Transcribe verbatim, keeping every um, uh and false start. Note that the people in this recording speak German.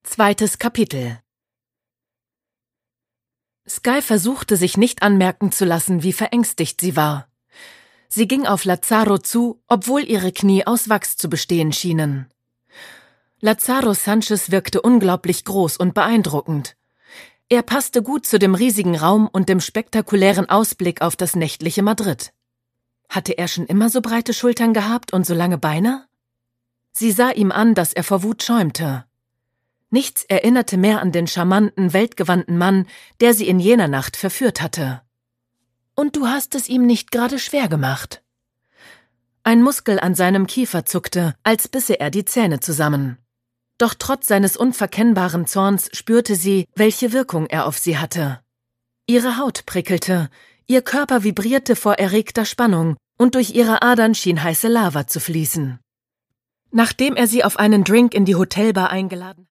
Zweites Kapitel. Skye versuchte sich nicht anmerken zu lassen, wie verängstigt sie war. Sie ging auf Lazaro zu, obwohl ihre Knie aus Wachs zu bestehen schienen. Lazaro Sanchez wirkte unglaublich groß und beeindruckend. Er passte gut zu dem riesigen Raum und dem spektakulären Ausblick auf das nächtliche Madrid. Hatte er schon immer so breite Schultern gehabt und so lange Beine? Sie sah ihm an, dass er vor Wut schäumte. Nichts erinnerte mehr an den charmanten, weltgewandten Mann, der sie in jener Nacht verführt hatte. Und du hast es ihm nicht gerade schwer gemacht. Ein Muskel an seinem Kiefer zuckte, als bisse er die Zähne zusammen. Doch trotz seines unverkennbaren Zorns spürte sie, welche Wirkung er auf sie hatte. Ihre Haut prickelte, ihr Körper vibrierte vor erregter Spannung und durch ihre Adern schien heiße Lava zu fließen. Nachdem er sie auf einen Drink in die Hotelbar eingeladen